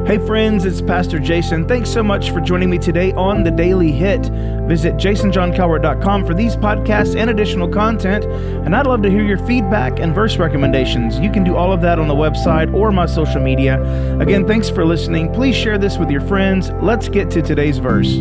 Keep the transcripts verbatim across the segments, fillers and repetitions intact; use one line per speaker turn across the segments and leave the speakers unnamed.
Hey friends, it's Pastor Jason. Thanks so much for joining me today on The Daily Hit. Visit jason john calvert dot com for these podcasts and additional content, and I'd love to hear your feedback and verse recommendations. You can do all of that on the website or my social media. Again, thanks for listening. Please share this with your friends. Let's get to today's verse.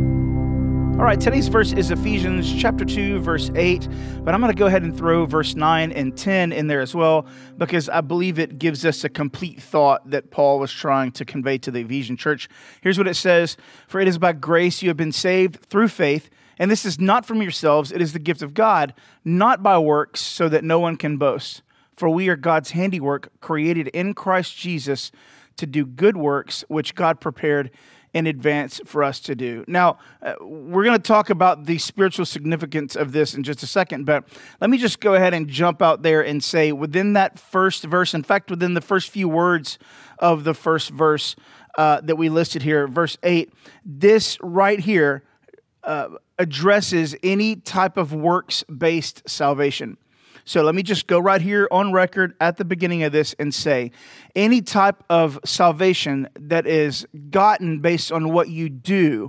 All right, today's verse is Ephesians chapter two, verse eight, but I'm going to go ahead and throw verse nine and ten in there as well, because I believe it gives us a complete thought that Paul was trying to convey to the Ephesian church. Here's what it says: "For it is by grace you have been saved through faith, and this is not from yourselves, it is the gift of God, not by works, so that no one can boast. For we are God's handiwork, created in Christ Jesus to do good works, which God prepared in advance for us to do." Now, uh, we're going to talk about the spiritual significance of this in just a second, but let me just go ahead and jump out there and say within that first verse, in fact, within the first few words of the first verse uh, that we listed here, verse eight, this right here uh, addresses any type of works-based salvation. So let me just go right here on record at the beginning of this and say, any type of salvation that is gotten based on what you do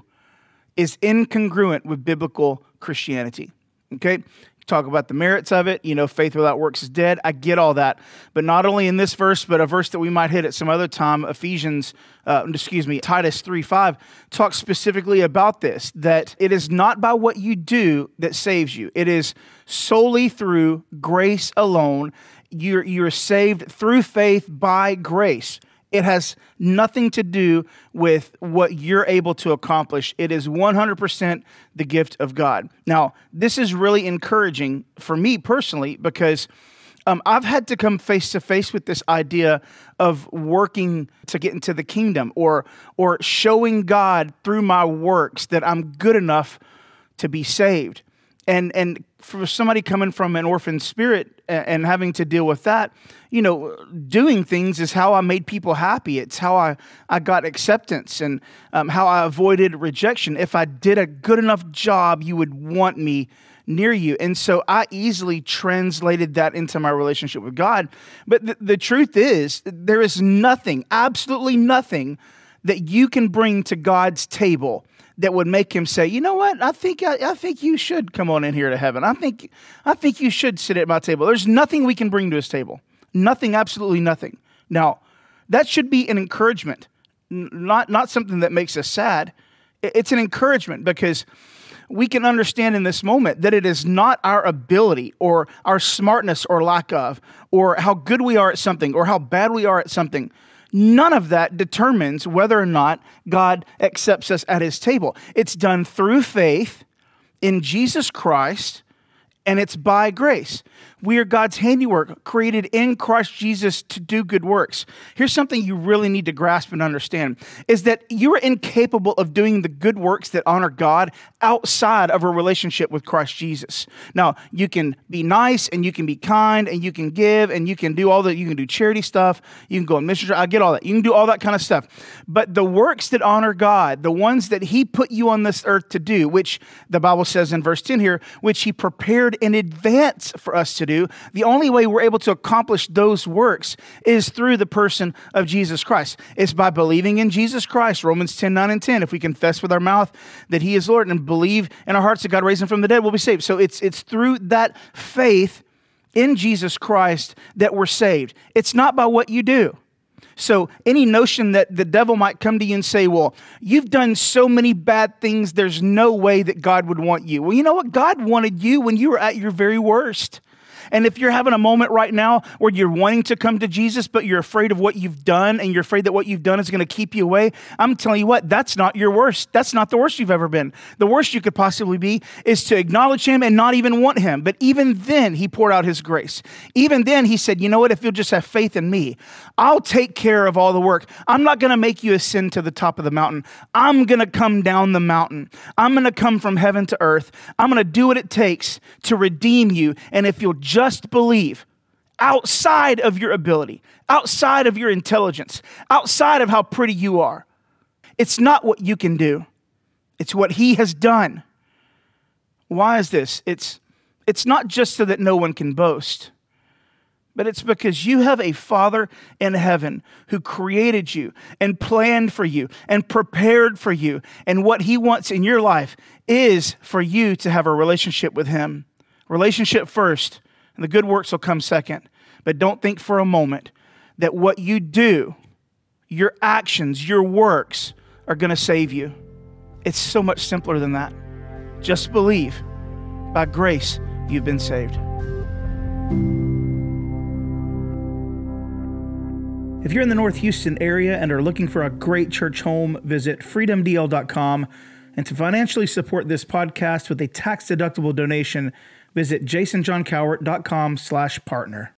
is incongruent with biblical Christianity. Okay? Talk about the merits of it. You know, faith without works is dead. I get all that. But not only in this verse, but a verse that we might hit at some other time, Ephesians, uh, excuse me, Titus three five, talks specifically about this, that it is not by what you do that saves you. It is solely through grace alone. You're, you're saved through faith by grace. It has nothing to do with what you're able to accomplish. It is one hundred percent the gift of God. Now, this is really encouraging for me personally because um, I've had to come face to face with this idea of working to get into the kingdom or or showing God through my works that I'm good enough to be saved. And and for somebody coming from an orphan spirit and having to deal with that, you know, doing things is how I made people happy. It's how I, I got acceptance and um, how I avoided rejection. If I did a good enough job, you would want me near you. And so I easily translated that into my relationship with God. But th- the truth is, there is nothing, absolutely nothing that you can bring to God's table that would make him say, you know what, I think I, I think you should come on in here to heaven. I think I think you should sit at my table. There's nothing we can bring to his table. Nothing, absolutely nothing. Now, that should be an encouragement, not, not something that makes us sad. It's an encouragement because we can understand in this moment that it is not our ability or our smartness or lack of, or how good we are at something or how bad we are at something. None of that determines whether or not God accepts us at his table. It's done through faith in Jesus Christ, and it's by grace. We are God's handiwork, created in Christ Jesus to do good works. Here's something you really need to grasp and understand, is that you are incapable of doing the good works that honor God outside of a relationship with Christ Jesus. Now, you can be nice, and you can be kind, and you can give, and you can do all that. You can do charity stuff. You can go on mission. I get all that. You can do all that kind of stuff. But the works that honor God, the ones that he put you on this earth to do, which the Bible says in verse ten here, which he prepared in advance for us to do, the only way we're able to accomplish those works is through the person of Jesus Christ. It's by believing in Jesus Christ. Romans ten, nine and ten. If we confess with our mouth that he is Lord and believe in our hearts that God raised him from the dead, we'll be saved. So it's it's through that faith in Jesus Christ that we're saved. It's not by what you do. So any notion that the devil might come to you and say, well, you've done so many bad things, there's no way that God would want you. Well, you know what? God wanted you when you were at your very worst. And if you're having a moment right now where you're wanting to come to Jesus, but you're afraid of what you've done and you're afraid that what you've done is going to keep you away, I'm telling you what, that's not your worst. That's not the worst you've ever been. The worst you could possibly be is to acknowledge him and not even want him. But even then, he poured out his grace. Even then, he said, you know what, if you'll just have faith in me, I'll take care of all the work. I'm not going to make you ascend to the top of the mountain. I'm going to come down the mountain. I'm going to come from heaven to earth. I'm going to do what it takes to redeem you. And if you'll just believe, outside of your ability, outside of your intelligence, outside of how pretty you are, it's not what you can do. It's what he has done. Why is this? It's, it's not just so that no one can boast, but it's because you have a Father in heaven who created you and planned for you and prepared for you. And what he wants in your life is for you to have a relationship with him. Relationship first, and the good works will come second. But don't think for a moment that what you do, your actions, your works are going to save you. It's so much simpler than that. Just believe. By grace, you've been saved. If you're in the North Houston area and are looking for a great church home, visit freedom d l dot com. And to financially support this podcast with a tax-deductible donation, visit jason john cowart dot com slash partner.